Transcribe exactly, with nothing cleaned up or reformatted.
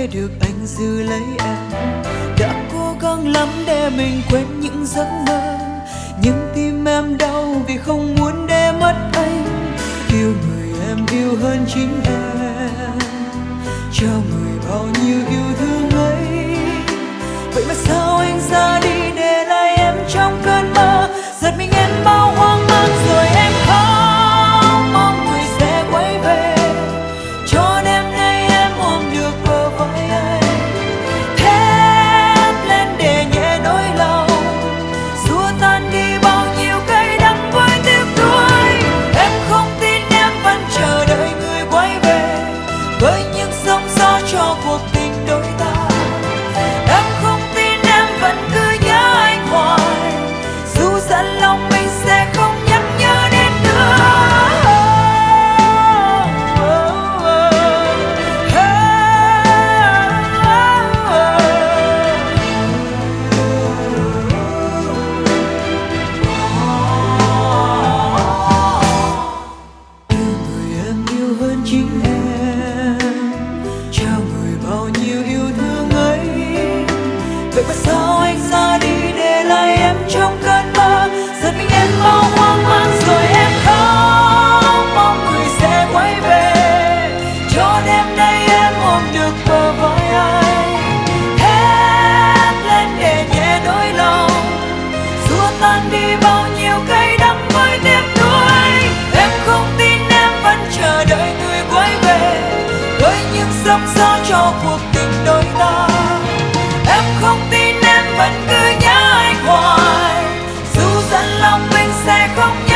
để được anh giữ lấy em. Đã cố gắng lắm để mình quên những giấc mơ, nhưng tim em đau vì không muốn để mất anh. Yêu người em yêu hơn chính em, cho người bao nhiêu yêu thương ấy. Vậy mà sao anh ra đi để lại em trong cơn mơ? Giật mình em bao hoang mang rồi em khóc, mong người sẽ quay về, cho đêm nay em ôm được bờ vai anh. Thét lên để nhẹ nỗi lòng, xua tan đi bao nhiêu cay đắng với tiếc nuối. Em không tin em vẫn chờ đợi người quay về, với những sóng gió cho cuộc tình đôi ta. Em không tin em vẫn cứ nhớ anh hoài, dù dặn lòng mình sẽ không nhắc nhớ đến nữa. Yêu người em yêu hơn chính em, trao người bao nhiêu yêu thương ấy. Vậy mà sao anh ra đi để lại em trong cơn mơ? Giật mình em bao hoang mang rồi em khóc, mong người sẽ quay về, cho đêm nay em ôm được bờ vai anh. Thét lên để nhẹ nỗi lòng, xua tan đi bao nhiêu cay đắng với tiếc nuối. Em không tin em vẫn chờ đợi người quay về, với những sóng gió cho cuộc tình đôi ta. Em không tin em vẫn cứ nhớ anh hoài, dù dặn lòng mình sẽ không nhớ.